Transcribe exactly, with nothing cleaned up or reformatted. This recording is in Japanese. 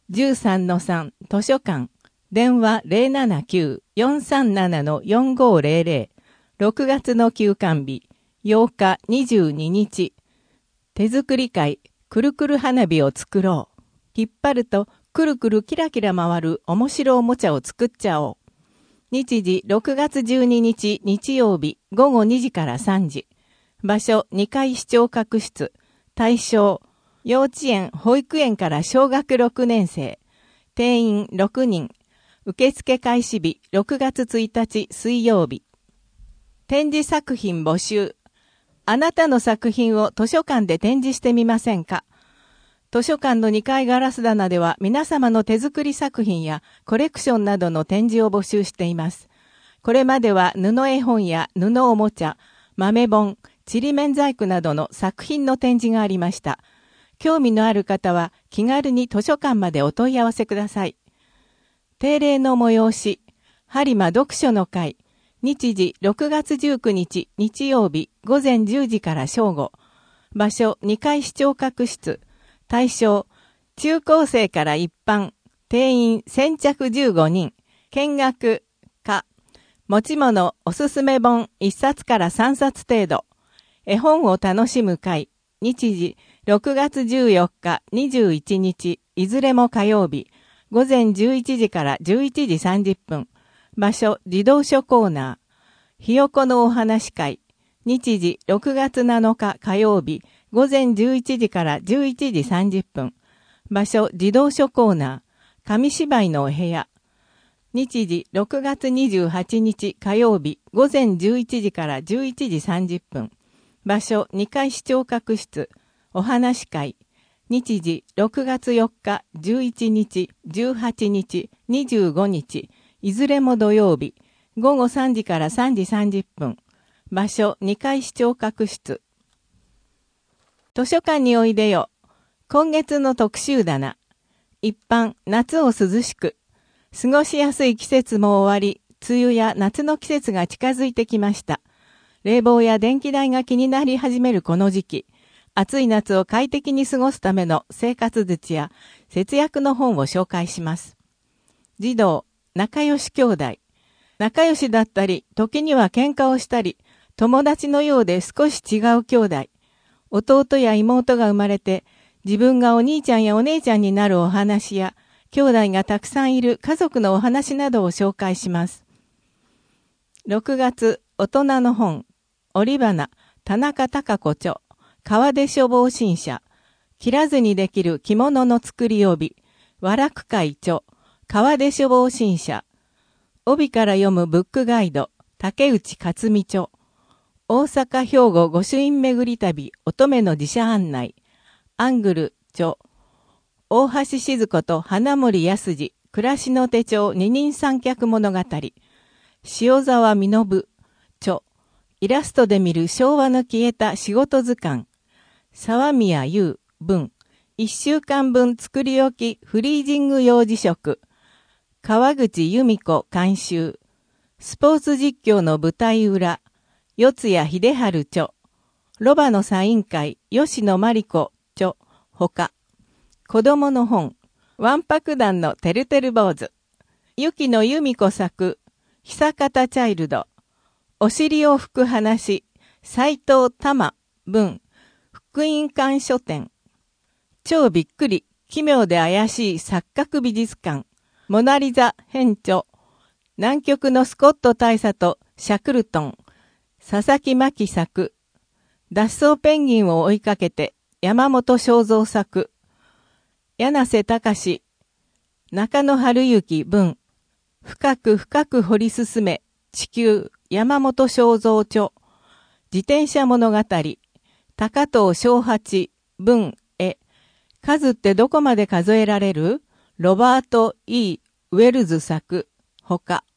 じゅうさんのさん 図書館、電話 ゼロななきゅう よんさんなな よんごゼロゼロ、ろくがつの休館日、ようかにじゅうににち、手作り会、くるくる花火を作ろう。引っ張ると、くるくるキラキラ回る面白おもちゃを作っちゃおう。日時ろくがつじゅうににち日曜日ごごにじからさんじ。場所にかい視聴覚室。対象、幼稚園、保育園から小学ろくねんせい。定員ろくにん。受付開始日ろくがつついたち水曜日。展示作品募集。あなたの作品を図書館で展示してみませんか？図書館のにかいガラス棚では皆様の手作り作品やコレクションなどの展示を募集しています。これまでは布絵本や布おもちゃ、豆本、ちりめん細工などの作品の展示がありました。興味のある方は気軽に図書館までお問い合わせください。定例の催し、播磨読書の会、日時ろくがつじゅうくにち日曜日ごぜんじゅうじから正午。場所にかい視聴覚室。対象、中高生から一般。定員先着じゅうごにん。見学、か。持ち物、おすすめ本いっさつからさんさつ程度。絵本を楽しむ会。日時ろくがつじゅうよっかにじゅういちにち。いずれも火曜日。ごぜんじゅういちじからじゅういちじさんじゅっぷん。場所、児童書コーナー。ひよこのお話会。日時ろくがつなのか火曜日。ごぜんじゅういちじからじゅういちじさんじゅっぷん。場所、児童書コーナー。紙芝居のお部屋。日時ろくがつにじゅうはちにち火曜日。ごぜんじゅういちじからじゅういちじさんじゅっぷん。場所、にかい視聴覚室。お話会。日時ろくがつよっか、じゅういちにち、じゅうはちにち、にじゅうごにち。いずれも土曜日。ごごさんじからさんじさんじゅっぷん。場所、にかい視聴覚室。図書館においでよ。今月の特集棚。一般、夏を涼しく。過ごしやすい季節も終わり、梅雨や夏の季節が近づいてきました。冷房や電気代が気になり始めるこの時期。暑い夏を快適に過ごすための生活術や節約の本を紹介します。児童、仲良し兄弟。仲良しだったり、時には喧嘩をしたり、友達のようで少し違う兄弟。弟や妹が生まれて、自分がお兄ちゃんやお姉ちゃんになるお話や、兄弟がたくさんいる家族のお話などを紹介します。ろくがつ、大人の本。折花、田中孝子著。川出書房新社。切らずにできる着物の作り帯。和楽会著。川出書房新社。帯から読むブックガイド。竹内克美著。大阪兵庫御朱印巡り旅乙女の自社案内。アングル著。大橋静子と花森康二。暮らしの手帳二人三脚物語。塩沢実著。イラストで見る昭和の消えた仕事図鑑。沢宮優文。一週間分作り置きフリージング用辞書。川口由美子監修。スポーツ実況の舞台裏。四谷秀治著。ロバのサイン会。吉野真理子著。ほか。子供の本。わんぱく団のてるてる坊主。雪野由美子作。久方チャイルド。お尻を拭く話。斎藤玉文。福音館書店。超びっくり、奇妙で怪しい錯覚美術館。モナリザ編著。南極のスコット大佐とシャクルトン。佐々木真希作。脱走ペンギンを追いかけて、山本正蔵作。柳瀬隆。中野春之文。深く深く掘り進め、地球、山本正蔵著。自転車物語。高藤正八、文、絵。数ってどこまで数えられる？ロバート・イー・ウェルズ作、ほか。